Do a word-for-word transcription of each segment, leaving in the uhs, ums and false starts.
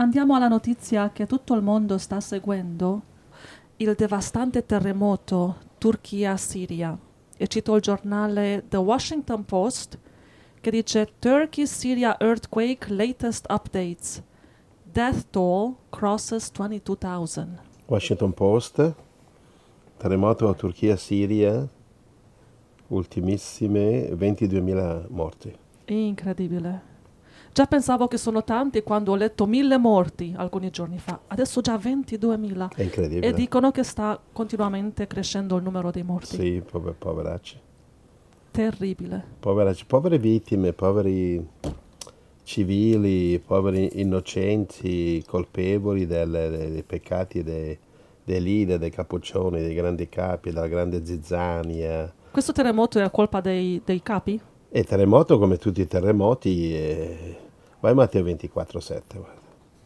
Andiamo alla notizia che tutto il mondo sta seguendo, il devastante terremoto Turchia-Siria. E cito il giornale The Washington Post che dice Turkey-Syria earthquake latest updates. Death toll crosses twenty-two thousand. Washington Post, terremoto a Turchia-Siria, ultimissime ventiduemila morti. Incredibile. Già pensavo che sono tanti quando ho letto mille morti alcuni giorni fa, adesso già ventiduemila. È incredibile. E dicono che sta continuamente crescendo il numero dei morti. Sì, pover, poveracci. Terribile. Poveracci, povere vittime, poveri civili, poveri innocenti, colpevoli delle, dei, dei peccati dei, dei leader, dei cappuccioni, dei grandi capi, della grande zizzania. Questo terremoto è colpa dei, dei capi? E terremoto, come tutti i terremoti, eh, vai Matteo ventiquattro sette, guarda.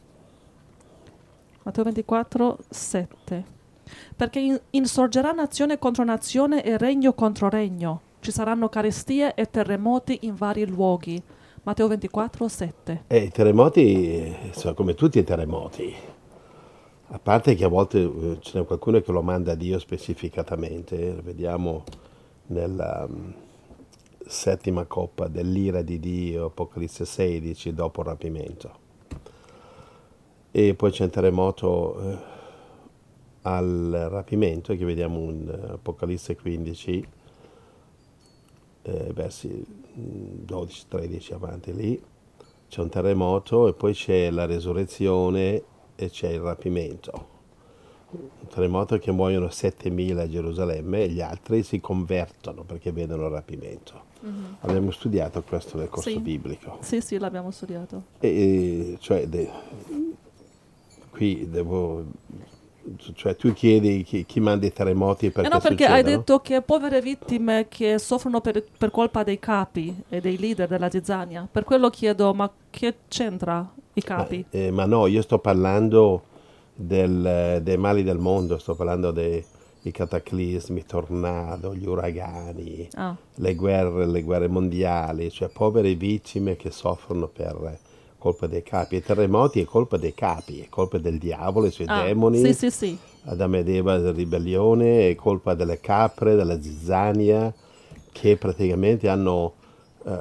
Matteo ventiquattro sette. Perché in, insorgerà nazione contro nazione e regno contro regno. Ci saranno carestie e terremoti in vari luoghi. Matteo ventiquattro sette. E i terremoti sono come tutti i terremoti. A parte che a volte eh, ce n'è qualcuno che lo manda a Dio specificatamente, lo vediamo nella um, settima coppa dell'ira di Dio, Apocalisse sedici, dopo il rapimento. E poi c'è un terremoto eh, al rapimento che vediamo in Apocalisse quindici, eh, versi dodici tredici avanti lì. C'è un terremoto e poi c'è la resurrezione e c'è il rapimento. Un terremoto che muoiono settemila a Gerusalemme e gli altri si convertono perché vedono il rapimento. Mm-hmm. Abbiamo studiato questo nel corso sì. biblico. Sì, sì, l'abbiamo studiato. E, cioè, de, qui devo... Cioè tu chiedi chi, chi manda i terremoti perché eh no, perché succedono? hai detto che povere vittime che soffrono per, per colpa dei capi e dei leader della zizzania. Per quello chiedo, ma che c'entra i capi? Ma, eh, ma no, io sto parlando del, dei mali del mondo, sto parlando dei i cataclismi, i tornado, gli uragani, ah. le guerre, le guerre mondiali, cioè povere vittime che soffrono per colpa dei capi. I terremoti è colpa dei capi, è colpa del diavolo, i suoi ah, demoni. Sì, sì, sì. Adamo ed Eva, la ribellione, è colpa delle capre, della zizzania, che praticamente hanno, eh,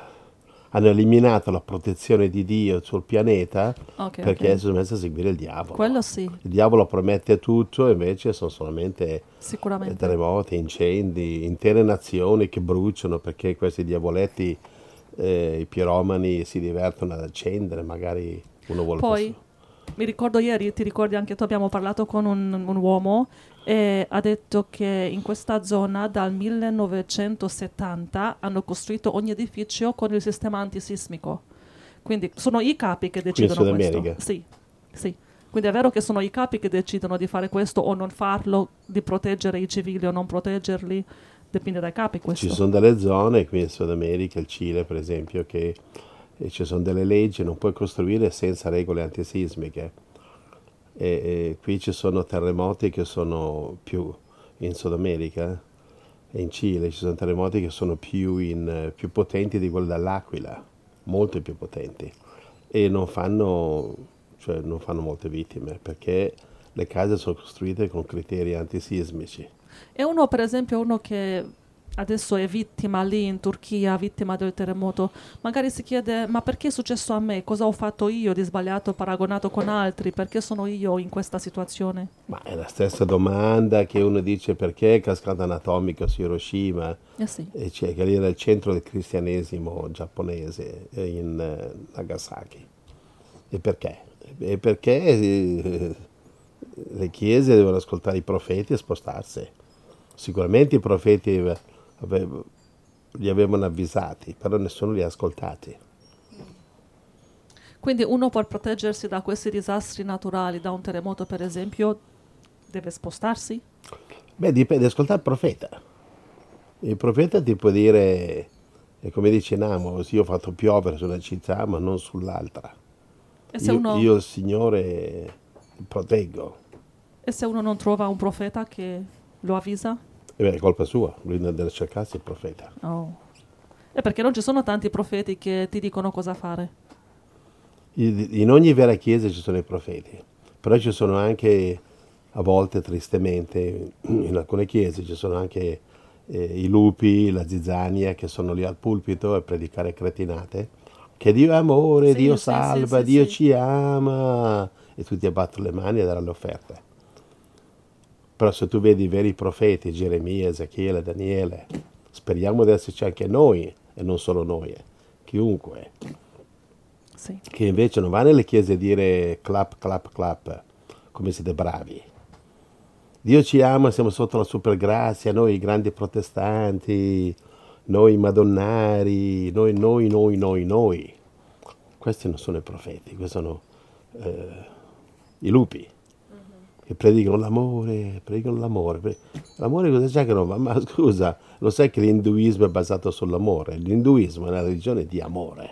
hanno eliminato la protezione di Dio sul pianeta okay, perché okay. sono messi a seguire il diavolo. Quello sì. Il diavolo promette tutto e invece sono solamente Sicuramente. terremoti, incendi, intere nazioni che bruciano perché questi diavoletti, eh, i piromani, si divertono ad accendere, magari uno vuole... Poi, posso... mi ricordo ieri, ti ricordi anche tu, abbiamo parlato con un, un uomo e ha detto che in questa zona dal millenovecentosettanta hanno costruito ogni edificio con il sistema antisismico. Quindi sono i capi che decidono Qui in Sud questo. America? Sì, sì. Quindi è vero che sono i capi che decidono di fare questo o non farlo, di proteggere i civili o non proteggerli, dipende dai capi questo. Ci sono delle zone, qui in Sud America, il Cile per esempio, che e ci sono delle leggi, non puoi costruire senza regole antisismiche. E, e qui ci sono terremoti che sono più in Sud America e in Cile ci sono terremoti che sono più, in, più potenti di quelli dell'Aquila, molto più potenti, e non fanno, cioè non fanno molte vittime perché le case sono costruite con criteri antisismici. E uno, per esempio, uno che adesso è vittima lì in Turchia, vittima del terremoto, magari si chiede ma perché è successo a me? Cosa ho fatto io di sbagliato paragonato con altri? Perché sono io in questa situazione? Ma è la stessa domanda che uno dice perché è cascata atomica su Hiroshima, eh sì. e cioè, che lì era il centro del cristianesimo giapponese in eh, Nagasaki. E perché? E perché eh, le chiese devono ascoltare i profeti e spostarsi. Sicuramente i profeti Avevo, li avevano avvisati, però nessuno li ha ascoltati. Quindi uno per proteggersi da questi disastri naturali, da un terremoto per esempio, deve spostarsi? Beh, dipende, ascoltare il profeta. Il profeta ti può dire, è come dice Namo, sì, ho fatto piovere su una città ma non sull'altra. E se Io, uno... io il Signore proteggo. E se uno non trova un profeta che lo avvisa? E beh, è colpa sua, lui non deve cercarsi il profeta. Oh. E perché non ci sono tanti profeti che ti dicono cosa fare? In ogni vera chiesa ci sono i profeti, però ci sono anche, a volte tristemente, in alcune chiese ci sono anche eh, i lupi, la zizzania che sono lì al pulpito a predicare cretinate, che Dio è amore, Sì, Dio sì, sì, salva, sì, Dio sì. ci ama, e tutti abbattono le mani e danno le offerte. Però se tu vedi i veri profeti, Geremia, Ezechiele, Daniele, speriamo di esserci anche noi, e non solo noi, eh, chiunque, Sì. che invece non va nelle chiese a dire clap, clap, clap, come siete bravi. Dio ci ama, siamo sotto la super grazia, noi i grandi protestanti, noi madonnari, noi, noi, noi, noi, noi. Questi non sono i profeti, questi sono eh, i lupi che predicano l'amore, predicano l'amore. Pre- L'amore cosa c'è che non va? Ma scusa, lo sai che l'induismo è basato sull'amore? L'induismo è una religione di amore.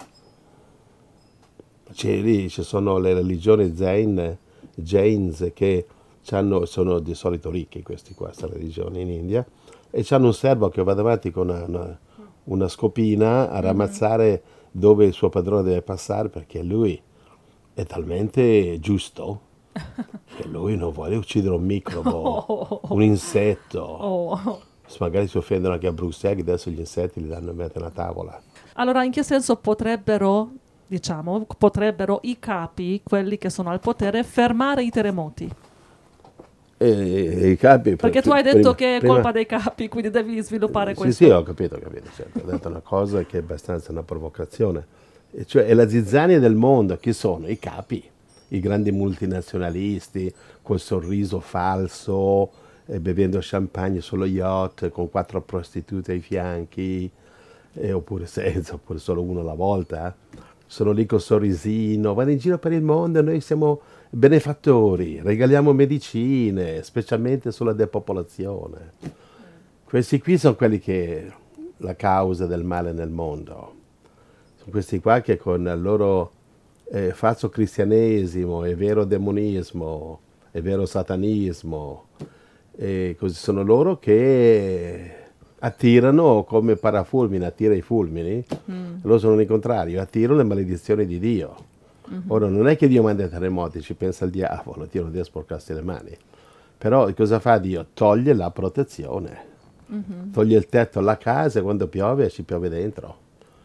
C'è lì, ci sono le religioni Zen, Jains che c'hanno- sono di solito ricchi questi qua, queste religioni in India, e hanno un servo che va davanti con una, una- una scopina a ramazzare dove il suo padrone deve passare perché lui è talmente giusto che lui non vuole uccidere un microbo, un Oh, insetto. oh. Magari si offendono anche a Bruxelles, che adesso gli insetti li danno in mezzo alla tavola. Allora, in che senso potrebbero, diciamo, potrebbero i capi, quelli che sono al potere, fermare i terremoti? E, e i capi, pr- Perché tu pr- hai detto prima, che è prima colpa dei capi, quindi devi sviluppare Sì, sì, questo. ho capito, ho capito, certo. Ho detto una cosa che è abbastanza una provocazione. E cioè, è la zizzania del mondo, chi sono? I capi, i grandi multinazionalisti, col sorriso falso, eh, bevendo champagne sullo yacht, con quattro prostitute ai fianchi, eh, oppure senza, oppure solo uno alla volta. eh. Sono lì col sorrisino, vanno in giro per il mondo e noi siamo benefattori, regaliamo medicine, specialmente sulla depopolazione. Questi qui sono quelli che la causa del male nel mondo. Sono questi qua che con il loro eh, falso cristianesimo e vero demonismo e vero satanismo, e così sono loro che attirano come parafulmine, attira i fulmini, loro sono il contrario, attirano le maledizioni di Dio. Ora non è che Dio manda i terremoti, ci pensa il diavolo, Dio non deve sporcarsi le mani. Però cosa fa Dio? Toglie la protezione. Toglie il tetto alla casa e quando piove ci piove dentro.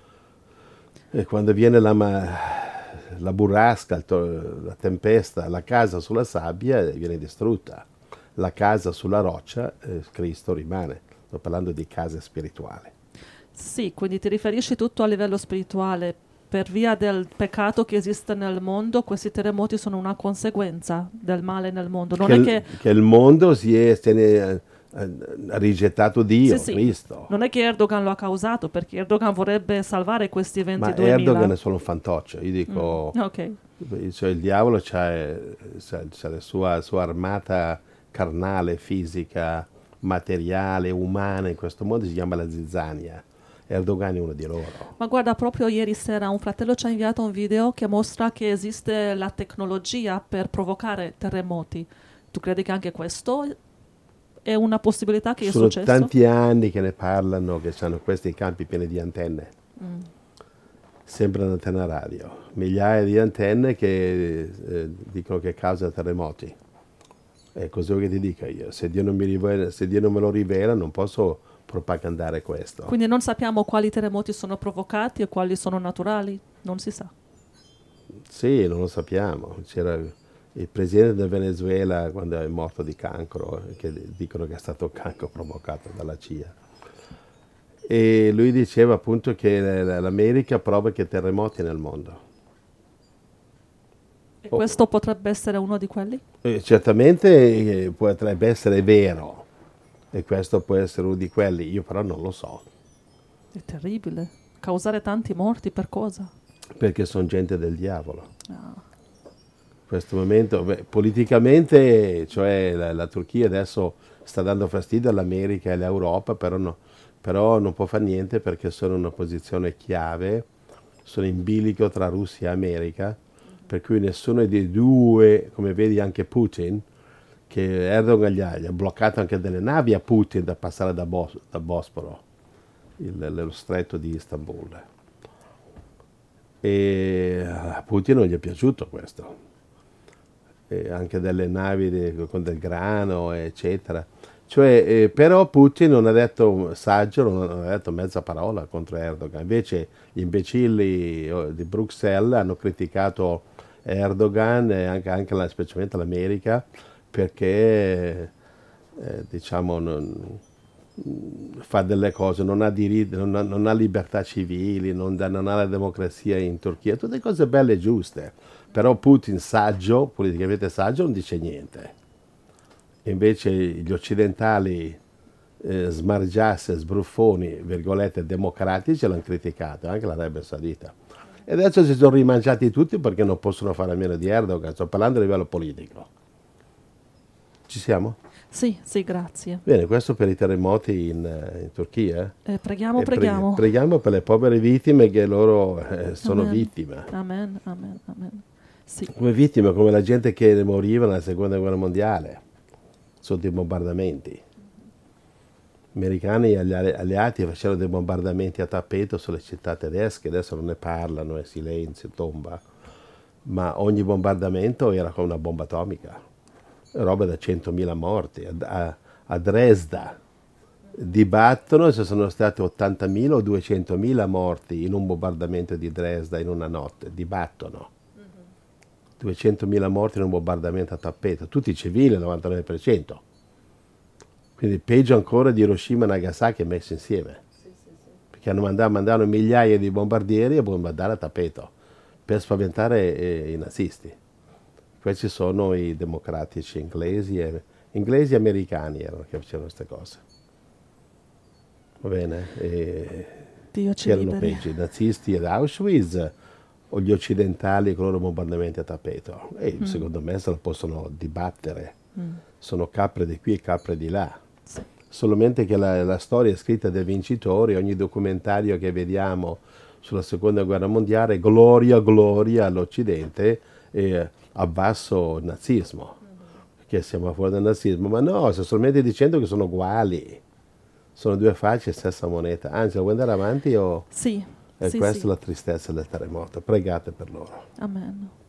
E quando viene la, ma- la burrasca, il to- la tempesta, la casa sulla sabbia viene distrutta. La casa sulla roccia, eh, Cristo rimane. Sto parlando di case spirituali. Sì, quindi ti riferisci tutto a livello spirituale. Per via del peccato che esiste nel mondo, questi terremoti sono una conseguenza del male nel mondo. Non Che è il, che, che il mondo si è, se ne, eh, ha rigettato sì, Dio, sì, Cristo. non è che Erdogan lo ha causato, perché Erdogan vorrebbe salvare questi Ma ventiduemila. Erdogan è solo un fantoccio. Io dico, Ok. cioè, il diavolo c'ha, c'ha- c'ha la sua, sua armata carnale, fisica, materiale, umana in questo mondo, si chiama la zizzania. Erdogan è uno di loro. Ma guarda, proprio ieri sera un fratello ci ha inviato un video che mostra che esiste la tecnologia per provocare terremoti. Tu credi che anche questo è una possibilità che è Sono successo? tanti anni che ne parlano, che hanno questi campi pieni di antenne. Sembra un'antenna radio. Migliaia di antenne che eh, dicono che causa terremoti. È così che ti dica io. Se Dio non mi rivela- se Dio non me lo rivela, non posso propagandare questo. Quindi non sappiamo quali terremoti sono provocati e quali sono naturali, non si sa. Sì, non lo sappiamo. C'era il presidente del Venezuela quando è morto di cancro, che dicono che è stato cancro provocato dalla C I A. E lui diceva appunto che l'America provoca terremoti nel mondo. E Oh, questo potrebbe essere uno di quelli? eh, certamente eh, potrebbe essere vero, e questo può essere uno di quelli, io però non lo so, È terribile. Causare tanti morti per cosa? perché sono gente del diavolo. Ah. In questo momento, beh, politicamente, cioè la, la Turchia adesso sta dando fastidio all'America e all'Europa, però, no- però non può fare niente perché sono in una posizione chiave, sono in bilico tra Russia e America, per cui nessuno dei due, come vedi anche Putin, che Erdogan gli ha, gli ha bloccato anche delle navi a Putin da passare da, Bos- da Bosporo, il- lo stretto di Istanbul. e a Putin non gli è piaciuto questo, e anche delle navi di- con del grano, eccetera. Cioè, eh, però Putin non ha detto saggio, non ha detto mezza parola contro Erdogan. Invece gli imbecilli eh, di Bruxelles hanno criticato Erdogan e anche, anche la- specialmente l'America perché eh, diciamo non, fa delle cose, non ha, diritti, non ha, non ha libertà civili, non, da- non ha la democrazia in Turchia, tutte cose belle e giuste. Però Putin, saggio, politicamente saggio, non dice niente. E invece gli occidentali eh, smargiasse, sbruffoni, virgolette, democratici l'hanno criticato, anche l'Arabia Saudita. E adesso si sono rimangiati tutti perché non possono fare a meno di Erdogan, sto parlando a livello politico. Ci siamo? Sì, sì, grazie. Bene, questo per i terremoti in, eh, in Turchia. Eh, preghiamo, E pre- preghiamo. preghiamo per le povere vittime che loro eh, sono Amen. vittime. Amen, amen, amen. Sì, Come vittime, come la gente che moriva nella seconda guerra mondiale sotto i bombardamenti. Gli americani e gli alle- alleati facevano dei bombardamenti a tappeto sulle città tedesche, adesso non ne parlano, è silenzio, tomba, ma ogni bombardamento era come una bomba atomica, roba da centomila morti. A, a- a Dresda dibattono se sono stati ottantamila o duecentomila morti in un bombardamento di Dresda in una notte, dibattono. duecentomila morti in un bombardamento a tappeto, tutti civili, il novantanove per cento. Quindi peggio ancora di Hiroshima e Nagasaki messi insieme. Perché hanno mandato, mandavano migliaia di bombardieri a bombardare a tappeto per spaventare eh, i nazisti. Questi sono i democratici inglesi e, inglesi e americani erano che facevano queste cose. Va bene? E Dio chi ci erano liberi. peggio, i nazisti ad Auschwitz o gli occidentali con i loro bombardamenti a tappeto? E secondo me se lo possono dibattere. Sono capre di qui e capre di là. Sì. Solamente che la, la storia è scritta dai vincitori, ogni documentario che vediamo sulla seconda guerra mondiale, gloria, gloria all'Occidente e abbasso il nazismo, perché siamo fuori dal nazismo, ma no, sto solamente dicendo che sono uguali, sono due facce, stessa moneta. Anzi, vuoi andare avanti o Sì, è sì, questa sì. la tristezza del terremoto? Pregate per loro. Amen.